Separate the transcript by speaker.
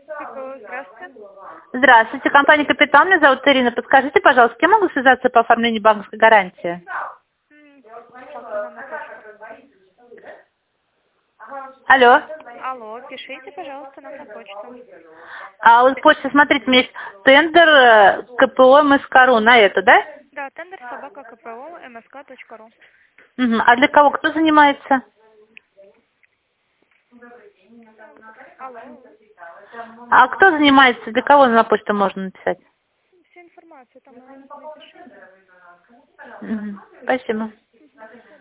Speaker 1: КПО, здравствуйте.
Speaker 2: Здравствуйте, компания «Капитал». Меня зовут Ирина. Подскажите, пожалуйста, с кем могу связаться по оформлению банковской гарантии?
Speaker 1: Пожалуйста, нам на почту.
Speaker 2: Алло.
Speaker 1: Алло, пишите, пожалуйста, нам на почту.
Speaker 2: А вот почта, смотрите, у меня есть тендер КПО МСК.ру на это, да?
Speaker 1: Да, тендер собака КПО МСК.ру.
Speaker 2: Угу. А для кого? Кто занимается?
Speaker 1: Алло,
Speaker 2: А кто занимается? Для кого на почту можно написать?
Speaker 1: вся информация там напишите.
Speaker 2: Угу. Спасибо.
Speaker 1: До свидания.